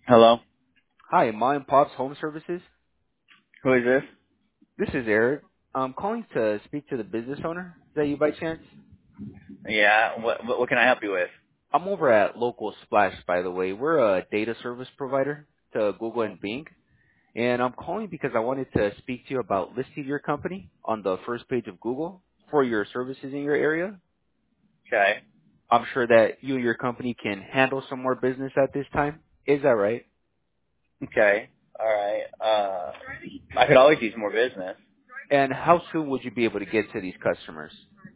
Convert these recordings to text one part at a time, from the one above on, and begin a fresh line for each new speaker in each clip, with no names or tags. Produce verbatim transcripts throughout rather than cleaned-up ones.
Hello?
Hi, Mom and Pop's Home Services.
Who is this?
This is Eric. I'm calling to speak to the business owner. Is that you by chance?
Yeah, what, what what can I help you with?
I'm over at Local Splash, by the way. We're a data service provider to Google and Bing. And I'm calling because I wanted to speak to you about listing your company on the first page of Google for your services in your area.
Okay.
I'm sure that you and your company can handle some more business at this time. Is that right?
Okay. All right. Uh, I could always use more business.
And how soon would you be able to get to these customers?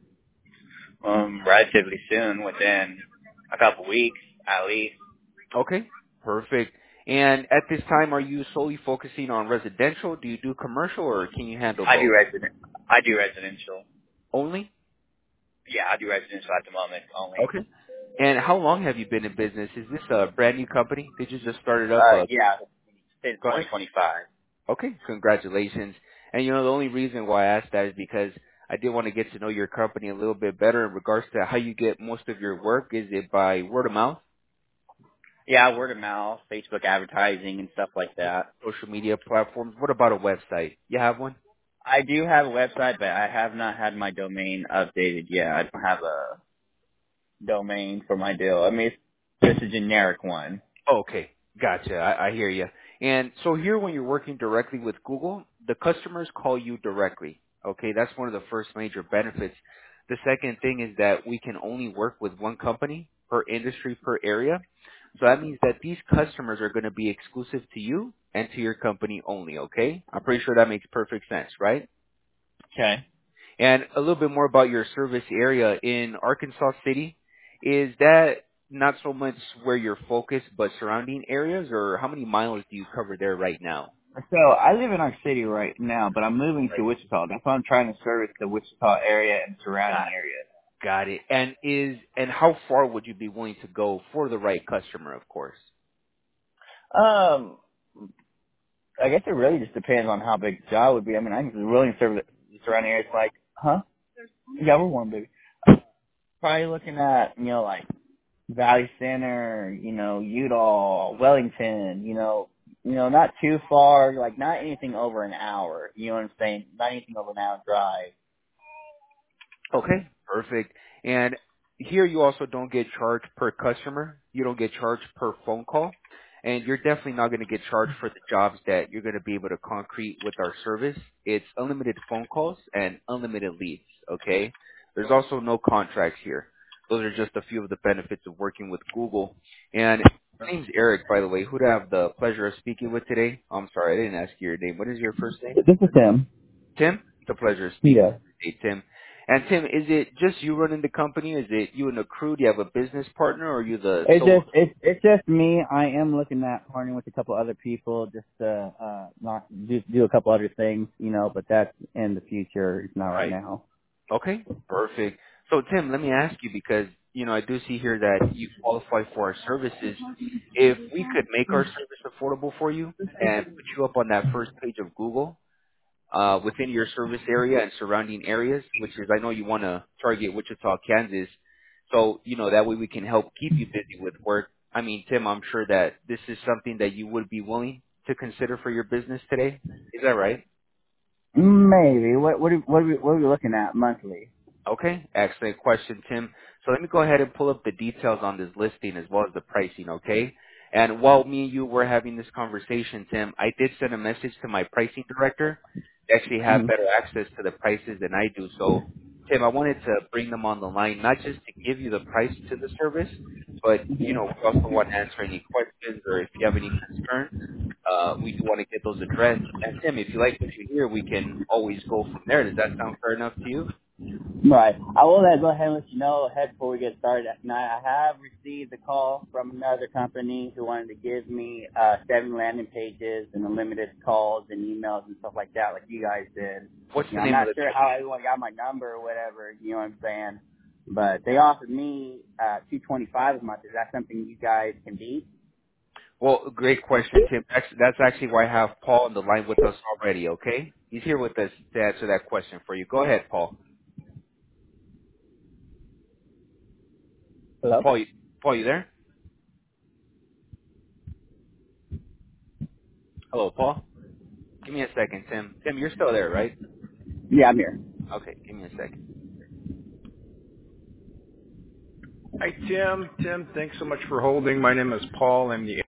Um, relatively soon, within a couple weeks, at least.
Okay, perfect. And at this time, are you solely focusing on residential? Do you do commercial, or can you handle
I do
both?
resident. I do residential.
Only?
Yeah, I do residential at the moment only.
Okay. And how long have you been in business? Is this a brand new company? Did you just start it up?
Uh,
Uh,
yeah, since
go ahead.
twenty twenty-five.
Okay, congratulations. And you know, the only reason why I asked that is because I did want to get to know your company a little bit better in regards to how you get most of your work. Is it by word of mouth,
Yeah, word of mouth, Facebook advertising, and stuff like that.
social media platforms? What about a website? You have one?
I do have a website, but I have not had my domain updated yet. I don't have a domain for my deal. I mean, it's just a generic one.
Oh, okay. Gotcha. I, I hear you. And so here when you're working directly with Google, the customers call you directly. Okay, that's one of the first major benefits. The second thing is that we can only work with one company per industry, per area. So that means that these customers are going to be exclusive to you and to your company only, okay? I'm pretty sure that makes perfect sense, right?
Okay.
And a little bit more about your service area in Arkansas City. Is that not so much where you're focused, but surrounding areas, or how many miles do you cover there right now?
So I live in our city right now, but I'm moving to Wichita. That's why I'm trying to service the Wichita area and surrounding
Got
areas.
got it. And is and how far would you be willing to go for the right customer, of course?
Um, I guess it really just depends on how big the job would be. I mean, I'm willing to serve the the surrounding areas. Like, huh? Yeah, we're warm, baby. Probably looking at you know like Valley Center, you know, Udall, Wellington, you know, you know, not too far, like not anything over an hour. You know what I'm saying? Not anything over an hour drive.
Okay, perfect. And here you also don't get charged per customer. You don't get charged per phone call. And you're definitely not going to get charged for the jobs that you're going to be able to concrete with our service. It's unlimited phone calls and unlimited leads, okay? There's also no contracts here. Those are just a few of the benefits of working with Google. And my name's Eric, by the way. Who do I have the pleasure of speaking with today? I'm sorry, I didn't ask you your name. What is your first name?
This is him.
Tim? It's a pleasure speaking
Yeah.
with you today, Tim. And Tim, is it just you running the company? Is it you and the crew? Do you have a business partner, or are you the
It's
sole?
just it's it's just me. I am looking at partnering with a couple other people just to uh not do do a couple other things, you know, but that's in the future. It's not right
Right.
now.
Okay. Perfect. So Tim, let me ask you because you know I do see here that you qualify for our services. If we could make our service affordable for you and put you up on that first page of Google, uh, within your service area and surrounding areas, which is I know you want to target Wichita, Kansas. So, you know, that way we can help keep you busy with work. I mean, Tim, I'm sure that this is something that you would be willing to consider for your business today. Is that right?
Maybe. What what are, what are we what are we looking at monthly?
Okay, excellent question, Tim. So let me go ahead and pull up the details on this listing as well as the pricing, okay? And while me and you were having this conversation, Tim, I did send a message to my pricing director. They actually have
Mhm.
better access to the prices than I do. So, Tim, I wanted to bring them on the line, not just to give you the price to the service, but, you know, we also want to answer any questions or if you have any concerns. Uh, we do want to get those addressed. And Tim, if you like what you hear, we can always go from there. Does that sound fair enough to you?
Right. I will uh, go ahead and let you know ahead before we get started. Now, I have received a call from another company who wanted to give me uh, seven landing pages and unlimited calls and emails and stuff like that, like you guys did.
What's
You
the
know, I'm
name of
not
the
sure how everyone got my number or whatever. You know what I'm saying? But they offered me uh, two twenty-five a month. Is that something you guys can beat?
Well, great question, Tim. That's, that's actually why I have Paul on the line with us already, okay? He's here with us to answer that question for you. Go ahead, Paul.
Hello.
Paul, you, Paul, you there? Hello, Paul. Give me a second, Tim. Tim, you're still there, right?
Yeah, I'm here.
Okay, give me a second.
Hi, Tim. Tim, thanks so much for holding. My name is Paul. I'm the